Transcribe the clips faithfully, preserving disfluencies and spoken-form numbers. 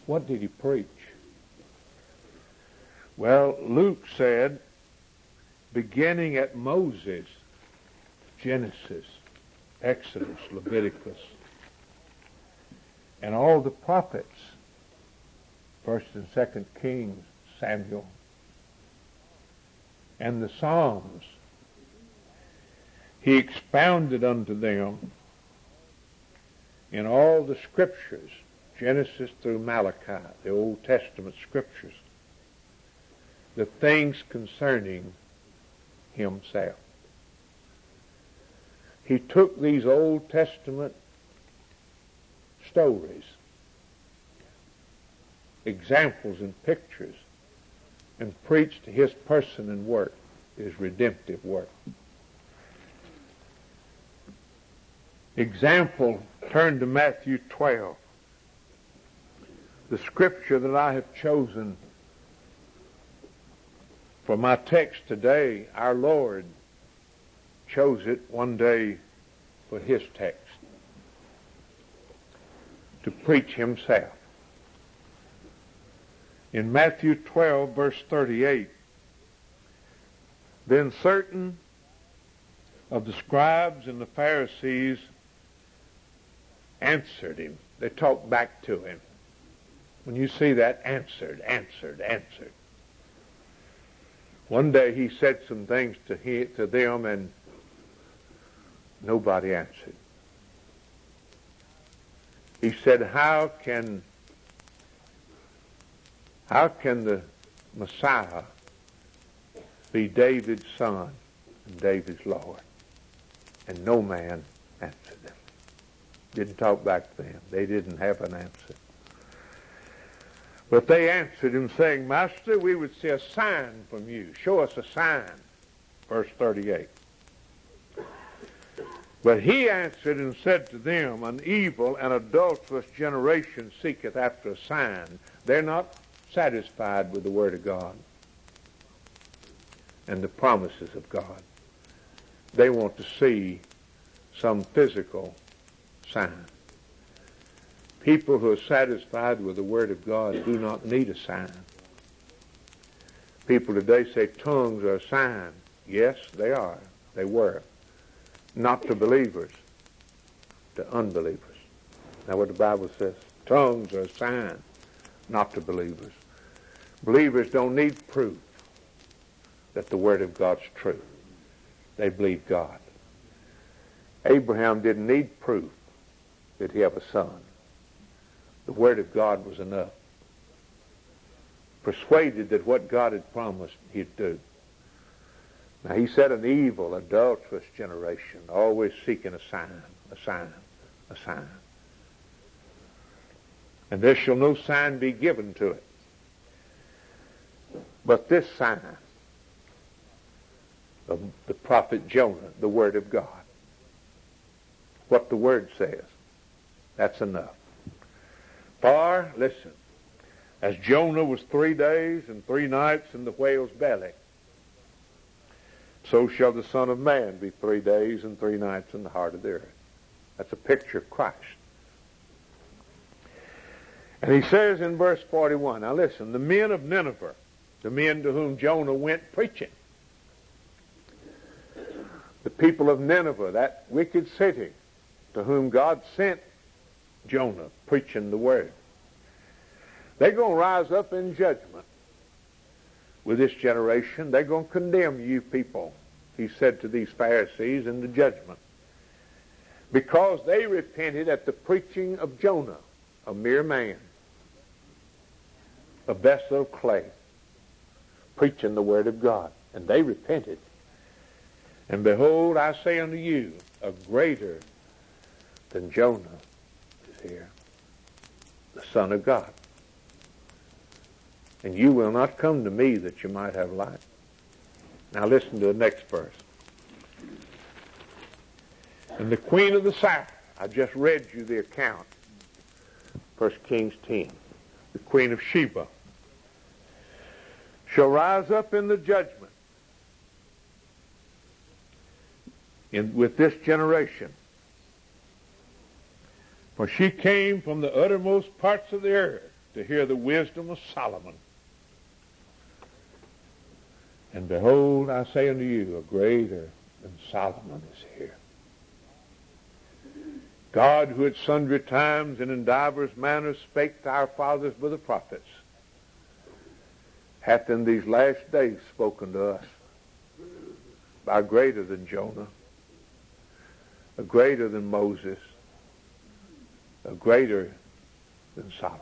What did he preach? Well, Luke said, beginning at Moses, Genesis, Exodus, Leviticus, and all the prophets, First and Second Kings, Samuel, and the Psalms, he expounded unto them in all the scriptures, Genesis through Malachi, the Old Testament scriptures, the things concerning himself. He took these Old Testament stories, examples and pictures, and preached his person and work, his redemptive work. Example, turn to Matthew twelve. The scripture that I have chosen for my text today, our Lord chose it one day for his text, to preach himself. In Matthew twelve, verse thirty-eight, then certain of the scribes and the Pharisees answered him. They talked back to him. When you see that, answered, answered, answered. One day he said some things to, he, to them, and nobody answered. He said, how can, how can the Messiah be David's son and David's Lord? And no man answered them. Didn't talk back to them. They didn't have an answer. But they answered him, saying, Master, we would see a sign from you. Show us a sign. Verse thirty-eight. But he answered and said to them, an evil and adulterous generation seeketh after a sign. They're not satisfied with the Word of God and the promises of God. They want to see some physical sign. People who are satisfied with the Word of God do not need a sign. People today say tongues are a sign. Yes, they are. They were. Not to believers, to unbelievers. Now what the Bible says. Tongues are a sign, not to believers. Believers don't need proof that the Word of God's true. They believe God. Abraham didn't need proof that he had a son. The Word of God was enough. Persuaded that what God had promised he'd do. Now he said an evil, adulterous generation, always seeking a sign, a sign, a sign. And there shall no sign be given to it, but this sign of the prophet Jonah, the Word of God. What the Word says, that's enough. For, listen, as Jonah was three days and three nights in the whale's belly, so shall the Son of Man be three days and three nights in the heart of the earth. That's a picture of Christ. And he says in verse forty-one, now listen, the men of Nineveh, the men to whom Jonah went preaching, the people of Nineveh, that wicked city to whom God sent Jonah preaching the Word, they're going to rise up in judgment with this generation. They're going to condemn you people, he said to these Pharisees, in the judgment, because they repented at the preaching of Jonah, a mere man, a vessel of clay, preaching the Word of God. And they repented. And behold, I say unto you, a greater than Jonah is here, the Son of God. And you will not come to me that you might have life. Now listen to the next verse. And the queen of the south, I just read you the account, First Kings ten, the queen of Sheba, shall rise up in the judgment in, with this generation. For she came from the uttermost parts of the earth to hear the wisdom of Solomon. And behold, I say unto you, a greater than Solomon is here. God, who at sundry times and in divers manners spake to our fathers by the prophets, hath in these last days spoken to us by greater than Jonah, a greater than Moses, a greater than Solomon.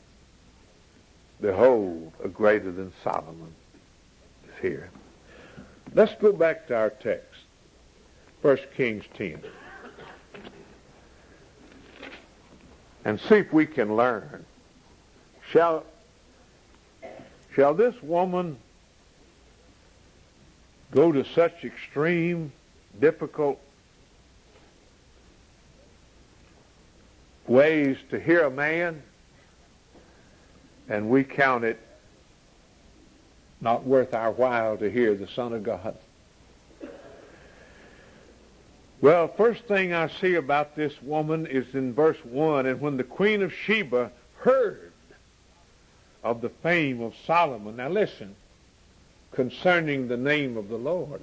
Behold, a greater than Solomon is here. Let's go back to our text, First Kings ten, and see if we can learn. Shall, shall this woman go to such extreme, difficult ways to hear a man, and we count it not worth our while to hear the Son of God? Well, first thing I see about this woman is in verse one, and when the Queen of Sheba heard of the fame of Solomon. Now listen, concerning the name of the Lord.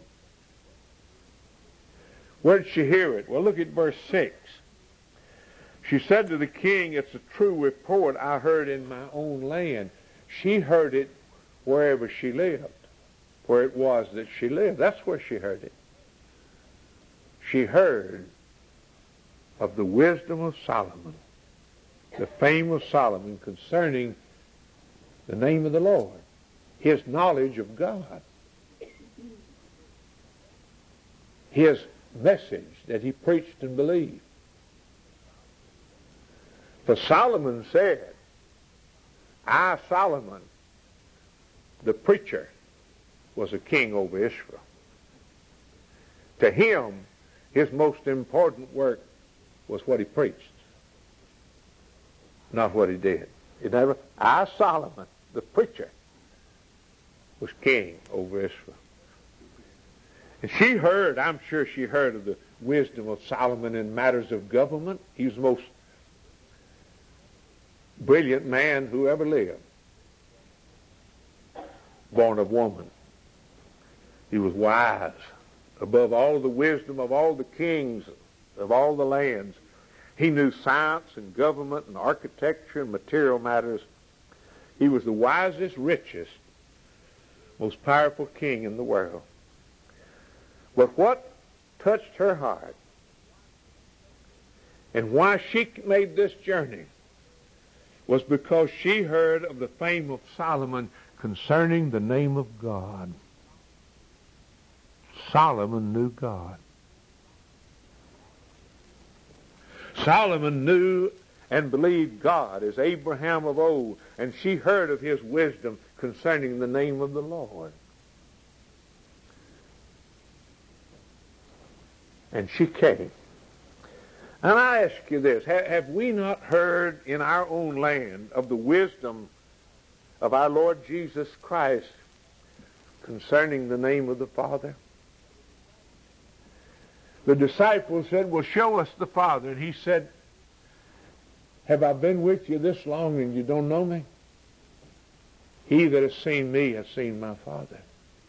Where did she hear it? Well, look at verse six. She said to the king, it's a true report I heard in my own land. She heard it wherever she lived, where it was that she lived. That's where she heard it. She heard of the wisdom of Solomon, the fame of Solomon concerning the name of the Lord, his knowledge of God, his message that he preached and believed. For Solomon said, I, Solomon, the preacher, was a king over Israel. To him, his most important work was what he preached, not what he did. It never, I, Solomon, the preacher, was king over Israel. And she heard, I'm sure she heard of the wisdom of Solomon in matters of government. He was the most brilliant man who ever lived, born of woman. He was wise above all the wisdom of all the kings of all the lands. He knew science and government and architecture and material matters. He was the wisest, richest, most powerful king in the world. But what touched her heart and why she made this journey was because she heard of the fame of Solomon concerning the name of God. Solomon knew God. Solomon knew and believed God as Abraham of old, and she heard of his wisdom concerning the name of the Lord. And she came. And I ask you this, have we not heard in our own land of the wisdom of our Lord Jesus Christ concerning the name of the Father? The disciples said, well, show us the Father. And he said, have I been with you this long and you don't know me? He that has seen me has seen my Father.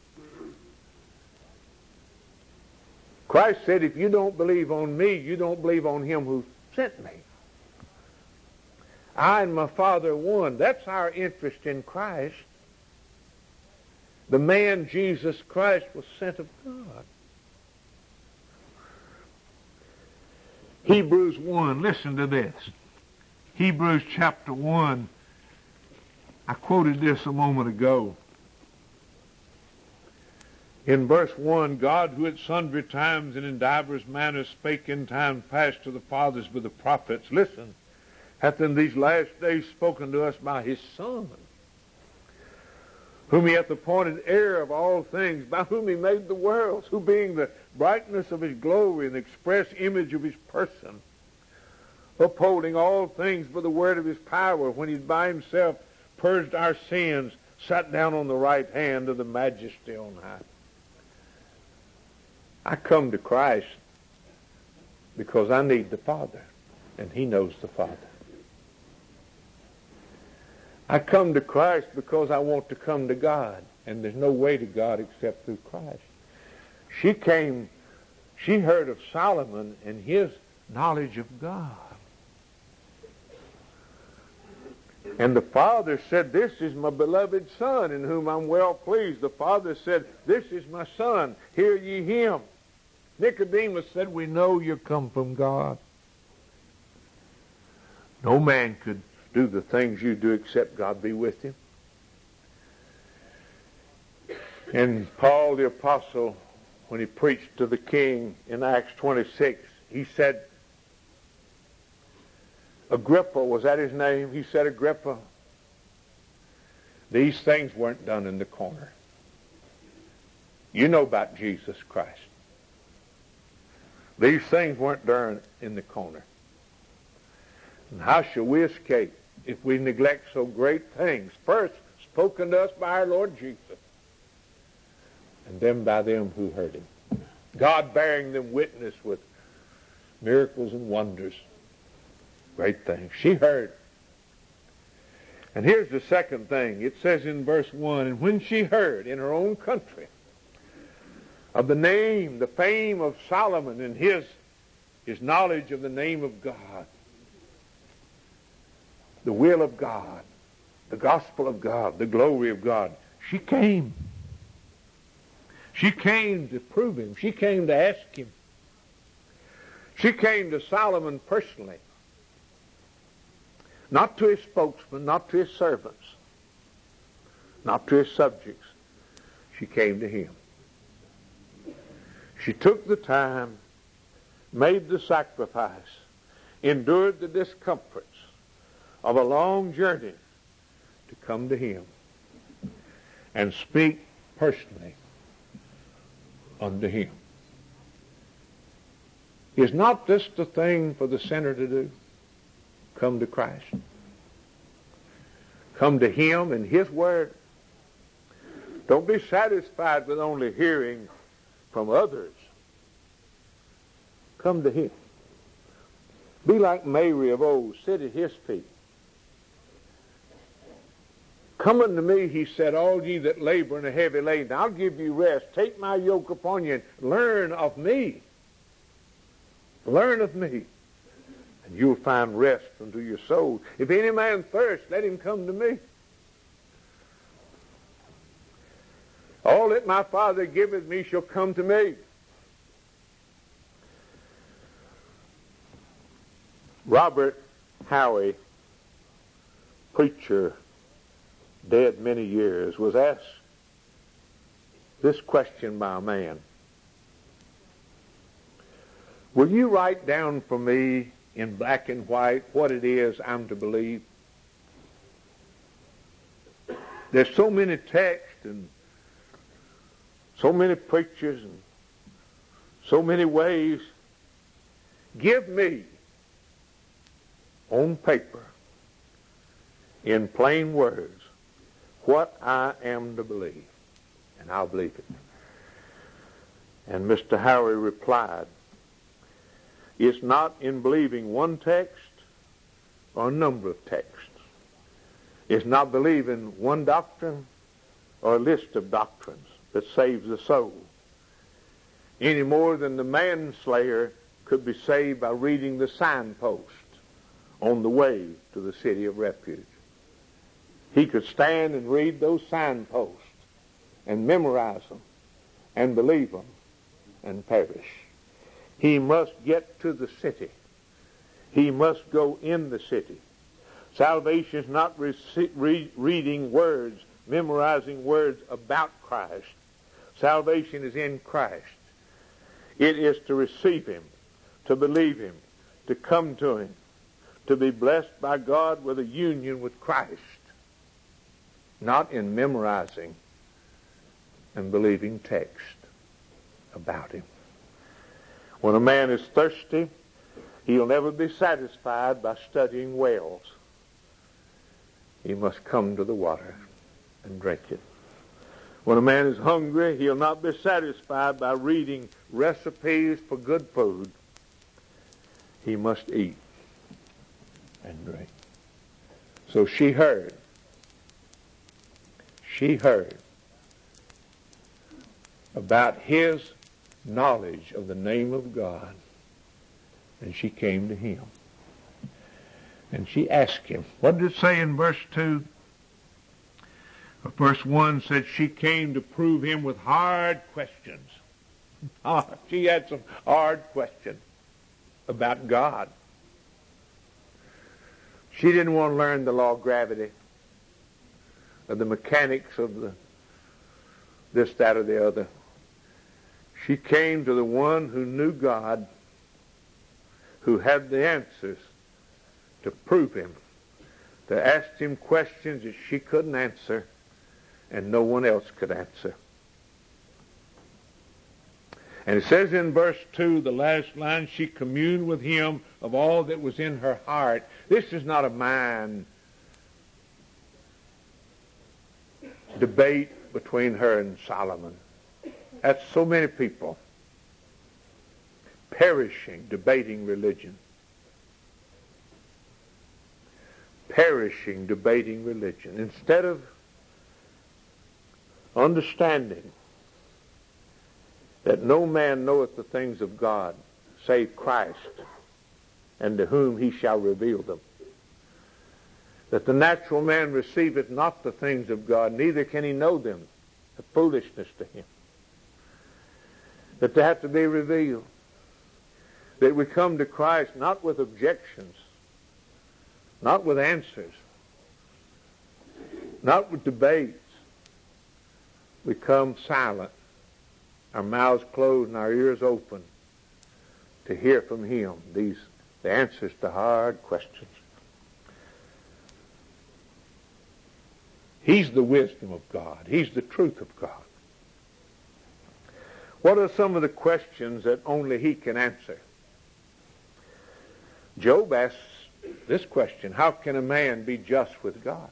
Christ said, if you don't believe on me, you don't believe on him who sent me. I and my Father are one. That's our interest in Christ. The man Jesus Christ was sent of God. Hebrews one, listen to this. Hebrews chapter one. I quoted this a moment ago. In verse one, God, who at sundry times and in divers manners spake in time past to the fathers by the prophets, listen, hath in these last days spoken to us by his Son, whom he hath appointed heir of all things, by whom he made the worlds, who being the brightness of his glory and the express image of his person, upholding all things by the word of his power, when he by himself purged our sins, sat down on the right hand of the majesty on high. I come to Christ because I need the Father, and he knows the Father. I come to Christ because I want to come to God. And there's no way to God except through Christ. She came, she heard of Solomon and his knowledge of God. And the father said, this is my beloved son in whom I'm well pleased. The father said, this is my son, hear ye him. Nicodemus said, we know you come from God. No man could do the things you do except God be with him. And Paul the apostle, when he preached to the king in Acts twenty-six, he said, Agrippa, was that his name? He said, Agrippa, these things weren't done in the corner. You know about Jesus Christ. These things weren't done in the corner. And how shall we escape if we neglect so great things? First, spoken to us by our Lord Jesus, and then by them who heard him. God bearing them witness with miracles and wonders. Great things. She heard. And here's the second thing. It says in verse one, and when she heard in her own country of the name, the fame of Solomon and his, his knowledge of the name of God, the will of God, the gospel of God, the glory of God, she came. She came to prove him. She came to ask him. She came to Solomon personally. Not to his spokesman, not to his servants, not to his subjects. She came to him. She took the time, made the sacrifice, endured the discomforts of a long journey to come to him and speak personally unto him. Is not this the thing for the sinner to do? Come to Christ. Come to him and his word. Don't be satisfied with only hearing from others. Come to him. Be like Mary of old, sit at his feet. Come unto me, he said, all ye that labor and are heavy laden, I'll give you rest. Take my yoke upon you and learn of me. Learn of me. And you'll find rest unto your soul. If any man thirst, let him come to me. All that my Father giveth me shall come to me. Robert Howie, preacher, dead many years, was asked this question by a man. Will you write down for me in black and white what it is I'm to believe? There's so many texts and so many preachers and so many ways. Give me on paper, in plain words, what I am to believe, and I'll believe it. And Mister Howie replied, it's not in believing one text or a number of texts. It's not believing one doctrine or a list of doctrines that saves the soul, any more than the manslayer could be saved by reading the signpost on the way to the city of refuge. He could stand and read those signposts and memorize them and believe them and perish. He must get to the city. He must go in the city. Salvation is not re- re- reading words, memorizing words about Christ. Salvation is in Christ. It is to receive him, to believe him, to come to him, to be blessed by God with a union with Christ, not in memorizing and believing text about him. When a man is thirsty, he'll never be satisfied by studying wells. He must come to the water and drink it. When a man is hungry, he'll not be satisfied by reading recipes for good food. He must eat and drink. So she heard she heard about his knowledge of the name of God, and she came to him. And she asked him. What did it say in verse two? Verse one said she came to prove him with hard questions. Ah, she had some hard questions about God. She didn't want to learn the law of gravity, or the mechanics of the this, that, or the other. She came to the one who knew God, who had the answers to prove him, to ask him questions that she couldn't answer and no one else could answer. And it says in verse two, the last line, she communed with him of all that was in her heart. This is not a mind debate between her and Solomon. That's so many people perishing, debating religion. Perishing, debating religion. Instead of understanding that no man knoweth the things of God save Christ, and to whom he shall reveal them. That the natural man receiveth not the things of God, neither can he know them, a foolishness to him. That they have to be revealed. That we come to Christ not with objections, not with answers, not with debates. We come silent, our mouths closed and our ears open to hear from him these the answers to hard questions. He's the wisdom of God. He's the truth of God. What are some of the questions that only he can answer? Job asks this question: how can a man be just with God?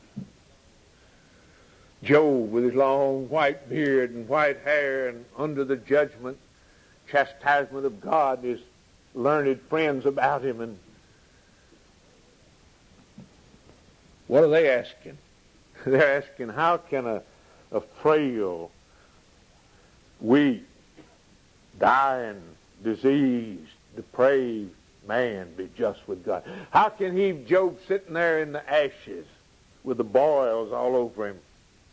Job, with his long white beard and white hair, and under the judgment, chastisement of God, his learned friends about him, and what are they asking? They're asking, how can a, a frail, weak, dying, diseased, depraved man be just with God? How can he, Job, sitting there in the ashes with the boils all over him,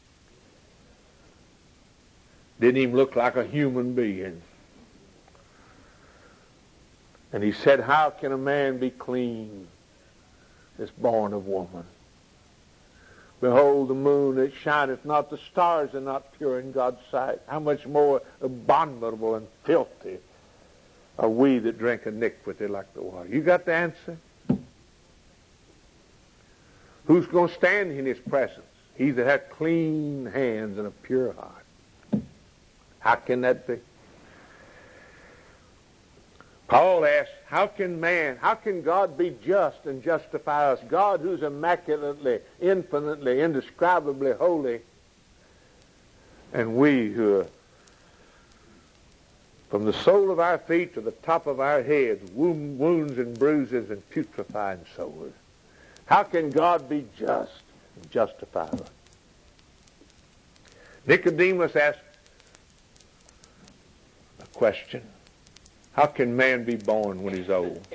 didn't even look like a human being? And he said, how can a man be clean that's born of woman? Behold, the moon, it shineth not, the stars are not pure in God's sight. How much more abominable and filthy are we that drink iniquity like the water? You got the answer? Who's going to stand in his presence? He that hath clean hands and a pure heart. How can that be? Paul asks, how can man, how can God be just and justify us? God, who's immaculately, infinitely, indescribably holy, and we who are from the sole of our feet to the top of our heads, wounds and bruises and putrefying sores. How can God be just and justify us? Nicodemus asked a question. How can man be born when he's old?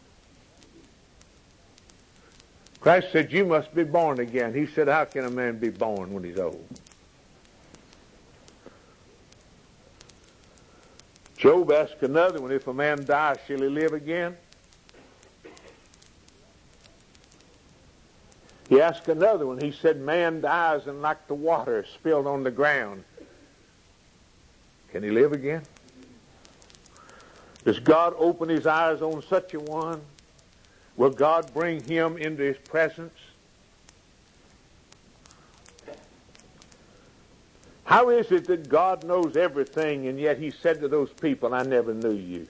Christ said, you must be born again. He said, how can a man be born when he's old? Job asked another one, if a man dies, shall he live again? He asked another one. He said, man dies and like the water spilled on the ground, can he live again? Does God open his eyes on such a one? Will God bring him into his presence? How is it that God knows everything and yet he said to those people, I never knew you?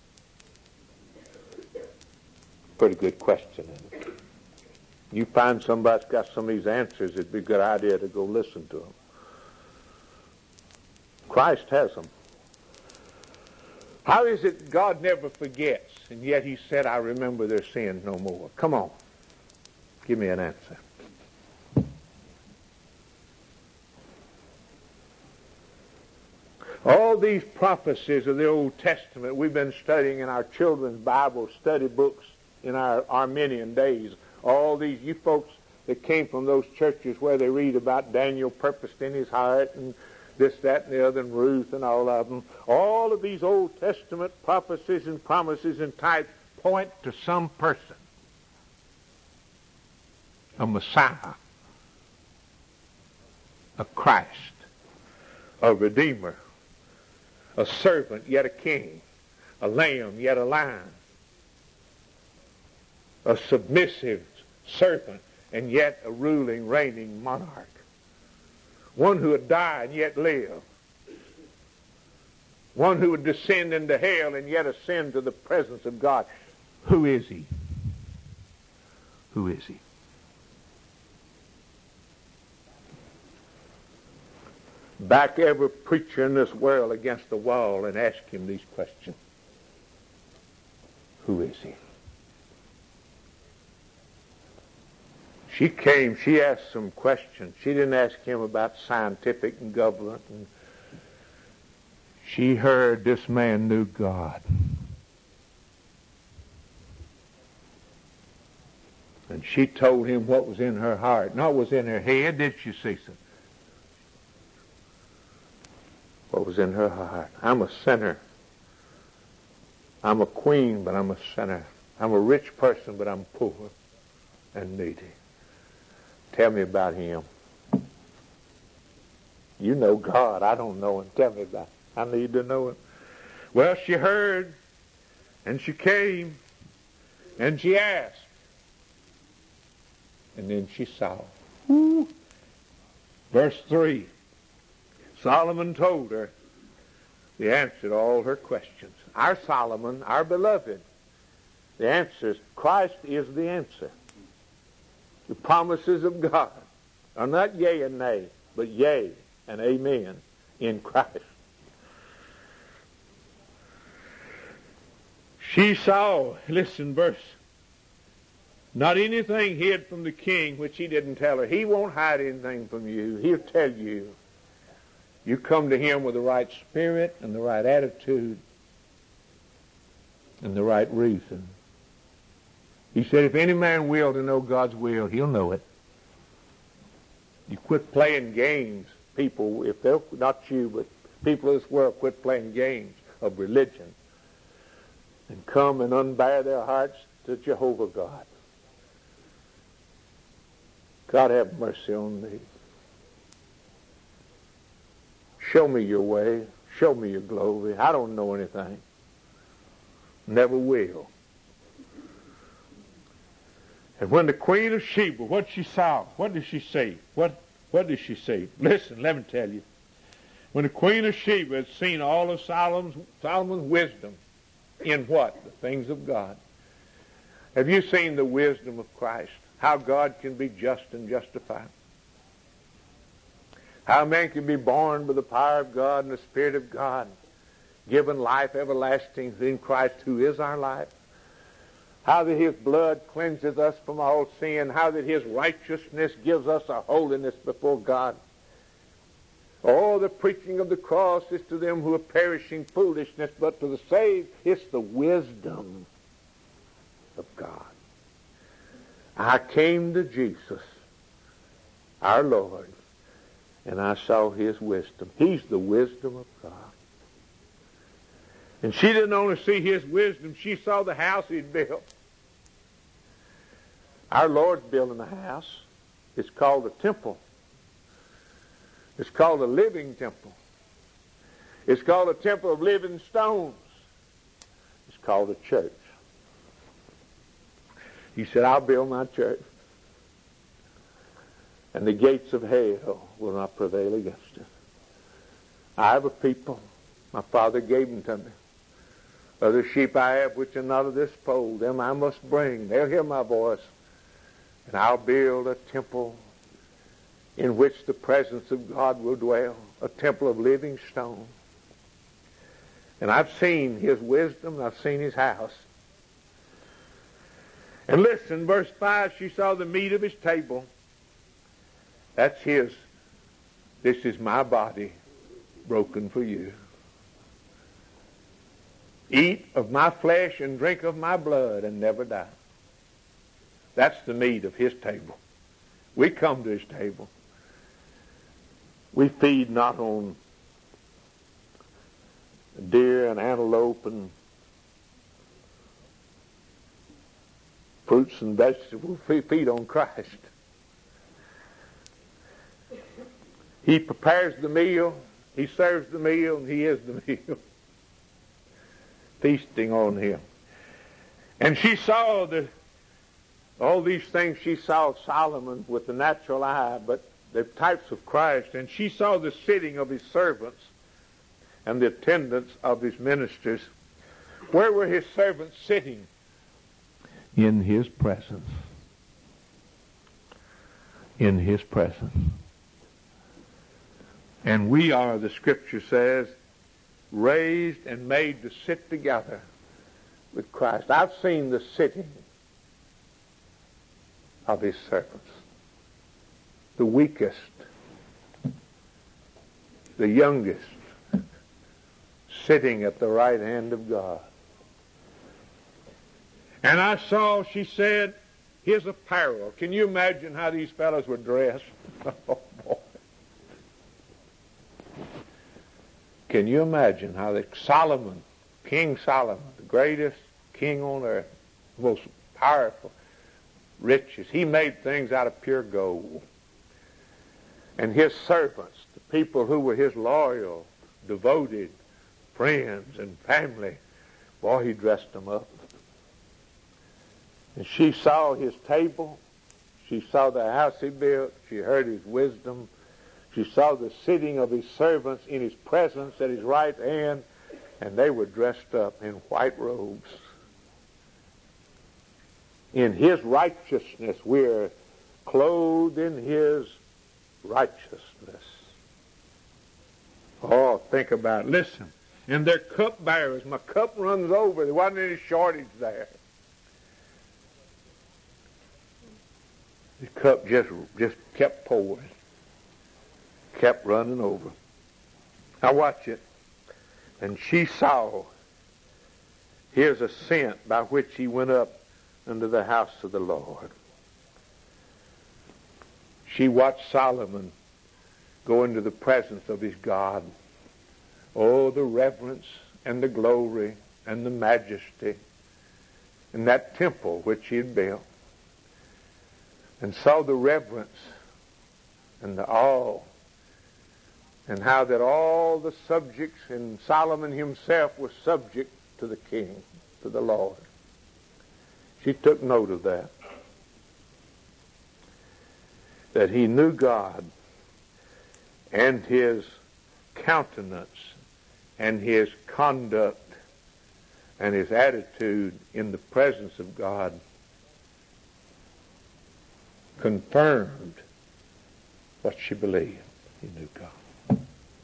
Pretty good question, isn't it? You find somebody's got some of these answers, it'd be a good idea to go listen to them. Christ has them. How is it God never forgets, and yet he said, I remember their sins no more? Come on. Give me an answer. all these prophecies of the Old Testament we've been studying in our children's Bible study books in our Arminian days. All these, you folks that came from those churches where they read about Daniel purposed in his heart and this, that, and the other, and Ruth and all of them. All of these Old Testament prophecies and promises and types point to some person. A Messiah. A Christ. A Redeemer. A servant, yet a king. A lamb, yet a lion. A submissive servant, and yet a ruling, reigning monarch. One who would die and yet live. One who would descend into hell and yet ascend to the presence of God. Who is he? Who is he? Back every preacher in this world against the wall and ask him these questions. Who is he? She came, she asked some questions. She didn't ask him about scientific and government. And she heard this man knew God. And she told him what was in her heart. Not what was in her head, did she, Cecil? What was in her heart. I'm a sinner. I'm a queen, but I'm a sinner. I'm a rich person, but I'm poor and needy. Tell me about him. You know God. I don't know him. Tell me about him. I need to know him. Well, she heard, and she came, and she asked. And then she saw. Ooh. Verse three. Solomon told her the answer to all her questions. Our Solomon, our beloved, the answer is Christ is the answer. The promises of God are not yea and nay, but yea and amen in Christ. She saw, listen, verse, not anything hid from the king which he didn't tell her. He won't hide anything from you. He'll tell you. You come to him with the right spirit and the right attitude and the right reason. He said, if any man will to know God's will, he'll know it. You quit playing games, people, if they're not you, but people of this world quit playing games of religion and come and unbar their hearts to Jehovah God. God have mercy on me. Show me your way. Show me your glory. I don't know anything. Never will. And when the Queen of Sheba, what she saw, what did she say? What, what did she say? Listen, let me tell you. When the Queen of Sheba had seen all of Solomon's, Solomon's wisdom in what? The things of God. Have you seen the wisdom of Christ? How God can be just and justified? How man can be born by the power of God and the Spirit of God, given life everlasting in Christ who is our life? How that his blood cleanses us from all sin. How that his righteousness gives us a holiness before God. Oh, the preaching of the cross is to them who are perishing foolishness, but to the saved, it's the wisdom of God. I came to Jesus, our Lord, and I saw his wisdom. He's the wisdom of God. And she didn't only see his wisdom, she saw the house he'd built. Our Lord's building a house. It's called a temple. It's called a living temple. It's called a temple of living stones. It's called a church. He said, I'll build my church, and the gates of hell will not prevail against it. I have a people. My Father gave them to me. Other sheep I have which are not of this fold, them I must bring. They'll hear my voice. And I'll build a temple in which the presence of God will dwell, a temple of living stone. And I've seen his wisdom, and I've seen his house. And listen, verse five, she saw the meat of his table. That's his. This is my body broken for you. eat of my flesh and drink of my blood and never die. That's the meat of his table. We come to his table. We feed not on deer and antelope and fruits and vegetables. We feed on Christ. He prepares the meal, he serves the meal, and he is the meal. Feasting on him. And she saw the all these things. She saw Solomon with the natural eye, but they're types of Christ. And she saw the sitting of his servants and the attendance of his ministers. Where were his servants sitting? In his presence. In his presence. And we are, the scripture says, raised and made to sit together with Christ. I've seen the sitting of his servants. The weakest, the youngest, sitting at the right hand of God. And I saw, she said, his apparel. Can you imagine how these fellows were dressed? Oh, boy. Can you imagine how the Solomon, King Solomon, the greatest king on earth, most powerful, riches, he made things out of pure gold. And his servants, the people who were his loyal, devoted friends and family, boy, he dressed them up. And she saw his table. She saw the house he built. She heard his wisdom. She saw the sitting of his servants in his presence at his right hand, and they were dressed up in white robes. In his righteousness, we're clothed in his righteousness. Oh, think about it. Listen. And they're cupbearers. My cup runs over. There wasn't any shortage there. The cup just, just kept pouring. Kept running over. Now watch it. And she saw his ascent by which he went up into the house of the Lord. She watched Solomon go into the presence of his God. Oh, the reverence and the glory and the majesty in that temple which he had built. And saw the reverence and the awe, and how that all the subjects, and Solomon himself was subject to the king, to the Lord. She took note of that. That he knew God and his countenance and his conduct and his attitude in the presence of God confirmed what she believed. He knew God.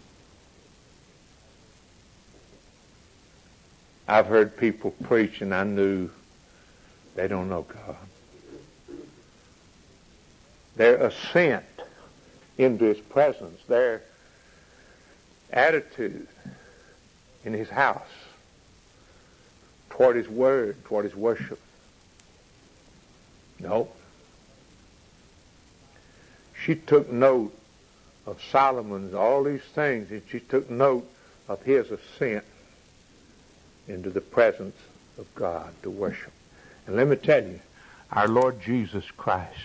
I've heard people preach, and I knew they don't know God. Their ascent into his presence, their attitude in his house toward his word, toward his worship. No. She took note of Solomon's, all these things, and she took note of his ascent into the presence of God to worship. And let me tell you, our Lord Jesus Christ,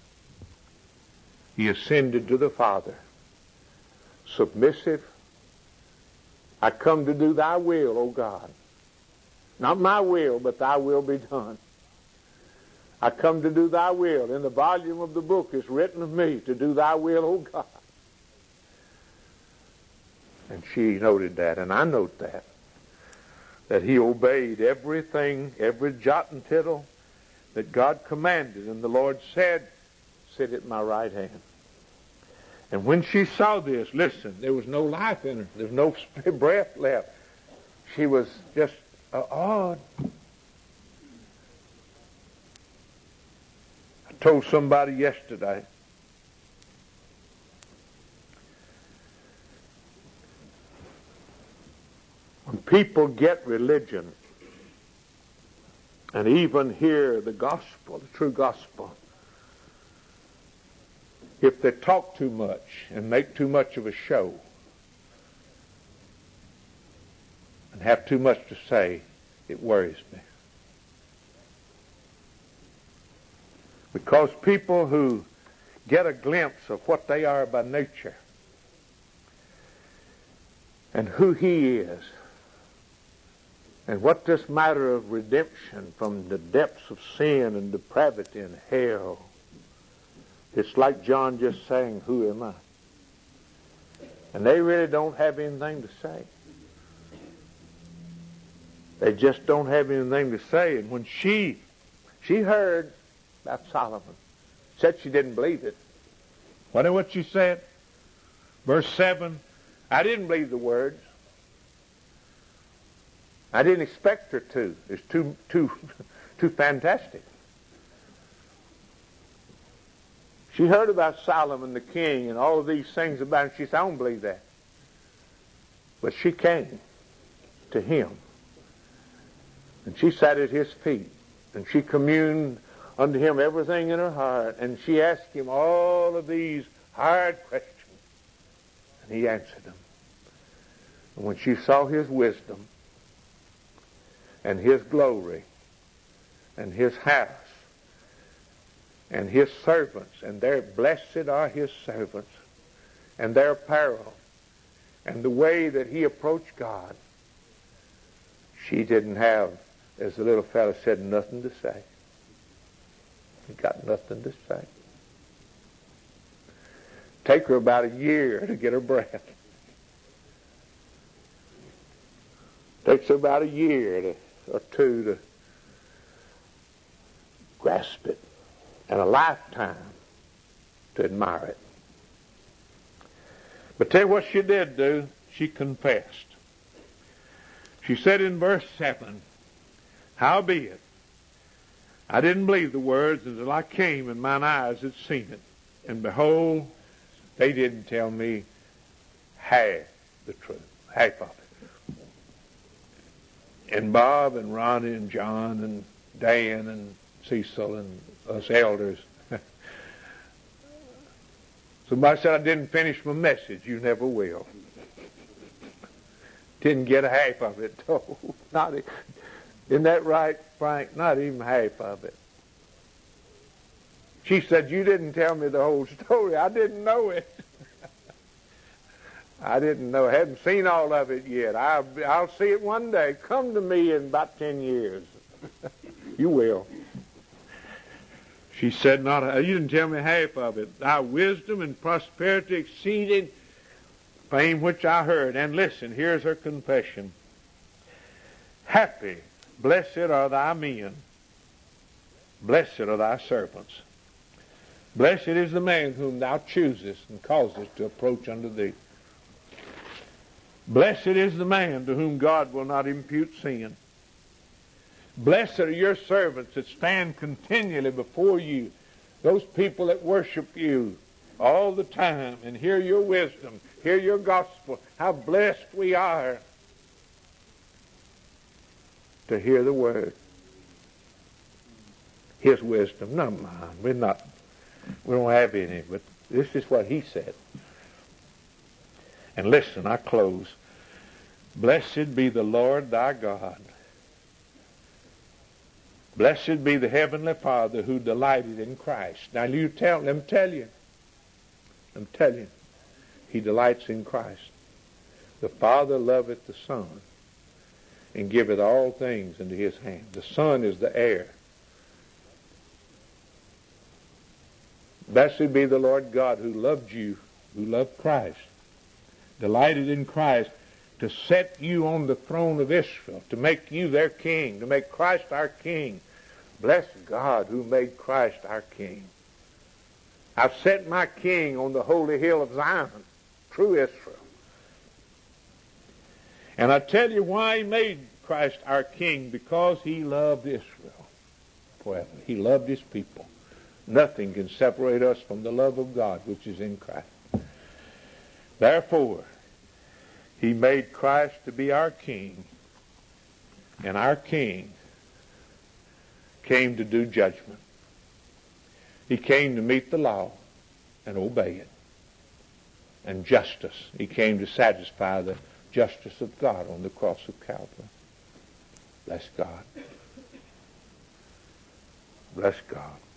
he ascended to the Father, submissive. I come to do thy will, O God. Not my will, but thy will be done. I come to do thy will. In the volume of the book is written of me to do thy will, O God. And she noted that, and I note that, that he obeyed everything, every jot and tittle that God commanded. And the Lord said, sit at my right hand. And when she saw this, listen, there was no life in her. There was no breath left. She was just uh, awed. I told somebody yesterday, when people get religion and even hear the gospel, the true gospel, if they talk too much and make too much of a show and have too much to say, it worries me. Because people who get a glimpse of what they are by nature and who He is and what this matter of redemption from the depths of sin and depravity and hell, it's like John just saying, who am I? And they really don't have anything to say. They just don't have anything to say. And when she, she heard about Solomon, said she didn't believe it. What know what she said? Verse seven, I didn't believe the words. I didn't expect her to. It's too, too, too fantastic. She heard about Solomon the king and all of these things about him. She said, I don't believe that. But she came to him. And she sat at his feet. And she communed unto him everything in her heart. And she asked him all of these hard questions. And he answered them. And when she saw his wisdom and his glory and his house and his servants, and their blessed are his servants, and their apparel, and the way that he approached God, she didn't have, as the little fellow said, nothing to say. He got nothing to say. Take her about a year to get her breath. Takes her about a year to, or two to grasp it, and a lifetime to admire it. But tell you what she did do. She confessed. She said in verse seven, howbeit, I didn't believe the words until I came and mine eyes had seen it. And behold, they didn't tell me half the truth, half of it. And Bob and Ronnie and John and Dan and Cecil and us elders. Somebody said I didn't finish my message. You never will. Didn't get a half of it. Oh, not, isn't that right, Frank? Not even half of it. She said, you didn't tell me the whole story. I didn't know it. I didn't know. I hadn't seen all of it yet. I'll, I'll see it one day. Come to me in about ten years. You will. She said, "Not you didn't tell me half of it. Thy wisdom and prosperity exceeded fame which I heard." And listen, here's her confession. Happy, blessed are thy men. Blessed are thy servants. Blessed is the man whom thou choosest and causest to approach unto thee. Blessed is the man to whom God will not impute sin. Blessed are your servants that stand continually before you, those people that worship you all the time and hear your wisdom, hear your gospel. How blessed we are to hear the word. His wisdom, not mine. We're not, we don't have any, but this is what he said. And listen, I close. Blessed be the Lord thy God. Blessed be the Heavenly Father who delighted in Christ. Now you tell, let me tell you. Let me tell you. He delights in Christ. The Father loveth the Son and giveth all things into his hand. The Son is the heir. Blessed be the Lord God who loved you, who loved Christ, delighted in Christ, to set you on the throne of Israel, to make you their king, to make Christ our king. Bless God who made Christ our king. I've set my king on the holy hill of Zion, true Israel. And I tell you why he made Christ our king, because he loved Israel forever. He loved his people. Nothing can separate us from the love of God which is in Christ. Therefore, he made Christ to be our king, And our King came to do judgment. He came to meet the law and obey it. And justice. He came to satisfy the justice of God on the cross of Calvary. Bless God. Bless God.